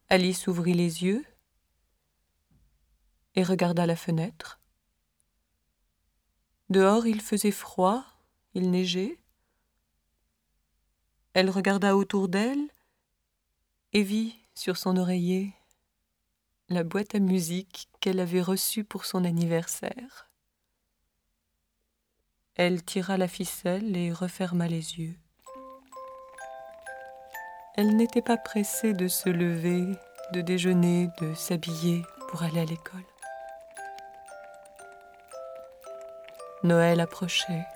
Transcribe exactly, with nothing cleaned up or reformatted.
Alice ouvrit les yeux et regarda la fenêtre. Dehors, il faisait froid, il neigeait. Elle regarda autour d'elle et vit sur son oreiller la boîte à musique qu'elle avait reçue pour son anniversaire. Elle tira la ficelle et referma les yeux. Elle n'était pas pressée de se lever, de déjeuner, de s'habiller pour aller à l'école. Noël approchait.